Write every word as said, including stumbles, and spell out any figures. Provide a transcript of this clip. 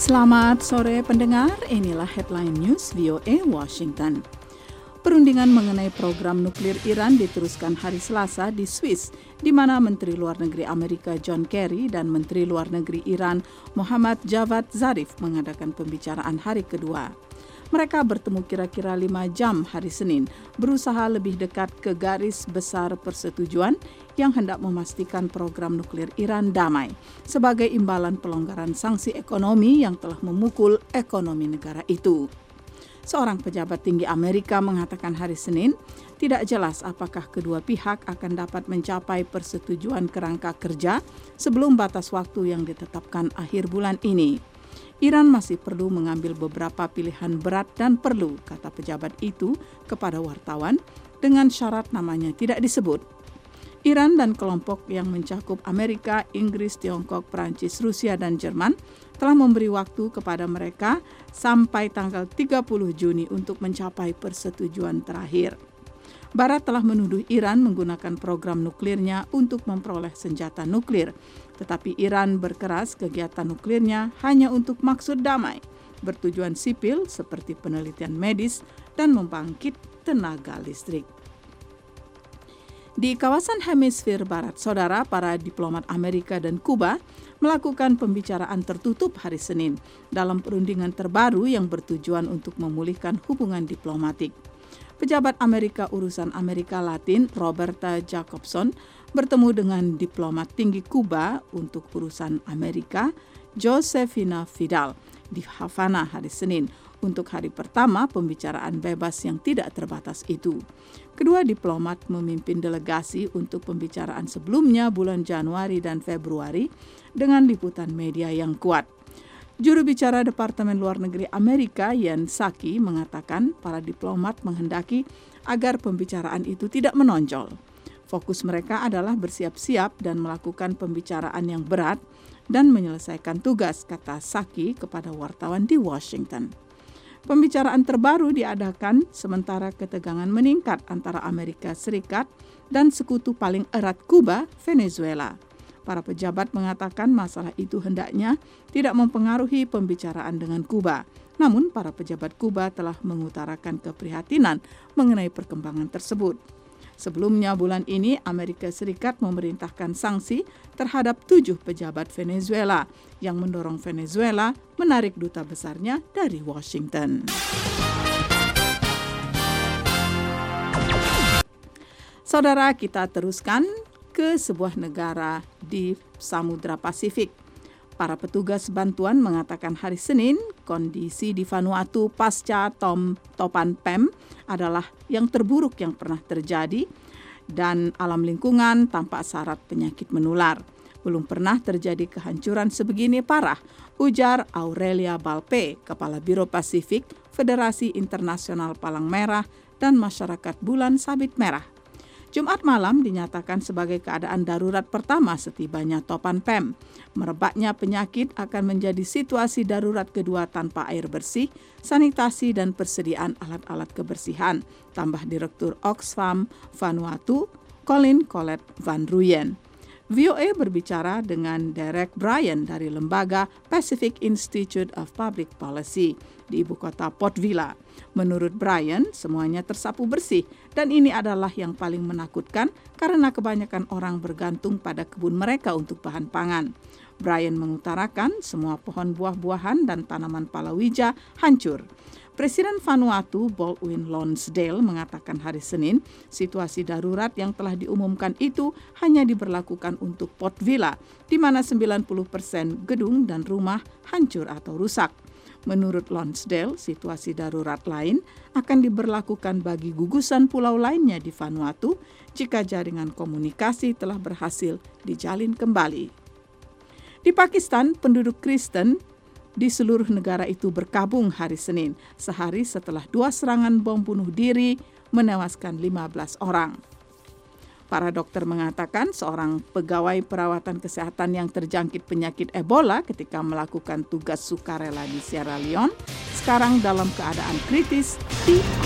Selamat sore pendengar, inilah headline news V O A Washington. Perundingan mengenai program nuklir Iran diteruskan hari Selasa di Swiss, di mana Menteri Luar Negeri Amerika John Kerry dan Menteri Luar Negeri Iran Mohammad Javad Zarif mengadakan pembicaraan hari kedua. Mereka bertemu kira-kira lima jam hari Senin, berusaha lebih dekat ke garis besar persetujuan yang hendak memastikan program nuklir Iran damai sebagai imbalan pelonggaran sanksi ekonomi yang telah memukul ekonomi negara itu. Seorang pejabat tinggi Amerika mengatakan hari Senin, tidak jelas apakah kedua pihak akan dapat mencapai persetujuan kerangka kerja sebelum batas waktu yang ditetapkan akhir bulan ini. Iran masih perlu mengambil beberapa pilihan berat dan perlu, kata pejabat itu kepada wartawan, dengan syarat namanya tidak disebut. Iran dan kelompok yang mencakup Amerika, Inggris, Tiongkok, Prancis, Rusia, dan Jerman telah memberi waktu kepada mereka sampai tanggal tiga puluh Juni untuk mencapai persetujuan terakhir. Barat telah menuduh Iran menggunakan program nuklirnya untuk memperoleh senjata nuklir, tetapi Iran berkeras kegiatan nuklirnya hanya untuk maksud damai, bertujuan sipil seperti penelitian medis dan membangkit tenaga listrik. Di kawasan hemisfer barat, saudara, para diplomat Amerika dan Kuba melakukan pembicaraan tertutup hari Senin dalam perundingan terbaru yang bertujuan untuk memulihkan hubungan diplomatik. Pejabat Amerika urusan Amerika Latin, Roberta Jacobson, bertemu dengan diplomat tinggi Kuba untuk urusan Amerika, Josefina Vidal, di Havana hari Senin untuk hari pertama pembicaraan bebas yang tidak terbatas itu. Kedua diplomat memimpin delegasi untuk pembicaraan sebelumnya bulan Januari dan Februari dengan liputan media yang kuat. Juru bicara Departemen Luar Negeri Amerika, Jen Psaki, mengatakan para diplomat menghendaki agar pembicaraan itu tidak menonjol. Fokus mereka adalah bersiap-siap dan melakukan pembicaraan yang berat dan menyelesaikan tugas, kata Psaki kepada wartawan di Washington. Pembicaraan terbaru diadakan sementara ketegangan meningkat antara Amerika Serikat dan sekutu paling erat Kuba, Venezuela. Para pejabat mengatakan masalah itu hendaknya tidak mempengaruhi pembicaraan dengan Kuba. Namun, para pejabat Kuba telah mengutarakan keprihatinan mengenai perkembangan tersebut. Sebelumnya bulan ini, Amerika Serikat memerintahkan sanksi terhadap tujuh pejabat Venezuela yang mendorong Venezuela menarik duta besarnya dari Washington. Saudara, kita teruskan ke sebuah negara di Samudra Pasifik. Para petugas bantuan mengatakan hari Senin kondisi di Vanuatu pasca tom, topan P E M adalah yang terburuk yang pernah terjadi dan alam lingkungan tampak syarat penyakit menular. Belum pernah terjadi kehancuran sebegini parah, ujar Aurelia Balpe, Kepala Biro Pasifik Federasi Internasional Palang Merah dan Masyarakat Bulan Sabit Merah. Jumat malam dinyatakan sebagai keadaan darurat pertama setibanya topan P E M. Merebaknya penyakit akan menjadi situasi darurat kedua tanpa air bersih, sanitasi dan persediaan alat-alat kebersihan, tambah Direktur Oxfam Vanuatu, Colin Colette Van Ruyen. V O A berbicara dengan Derek Bryan dari lembaga Pacific Institute of Public Policy di ibu kota Port Vila. Menurut Bryan, semuanya tersapu bersih dan ini adalah yang paling menakutkan karena kebanyakan orang bergantung pada kebun mereka untuk bahan pangan. Bryan mengutarakan semua pohon buah-buahan dan tanaman palawija hancur. Presiden Vanuatu Baldwin Lonsdale mengatakan hari Senin, situasi darurat yang telah diumumkan itu hanya diberlakukan untuk Port Vila, di mana sembilan puluh persen gedung dan rumah hancur atau rusak. Menurut Lonsdale, situasi darurat lain akan diberlakukan bagi gugusan pulau lainnya di Vanuatu jika jaringan komunikasi telah berhasil dijalin kembali. Di Pakistan, penduduk Kristen di seluruh negara itu berkabung hari Senin, sehari setelah dua serangan bom bunuh diri menewaskan lima belas orang. Para dokter mengatakan seorang pegawai perawatan kesehatan yang terjangkit penyakit Ebola ketika melakukan tugas sukarela di Sierra Leone sekarang dalam keadaan kritis di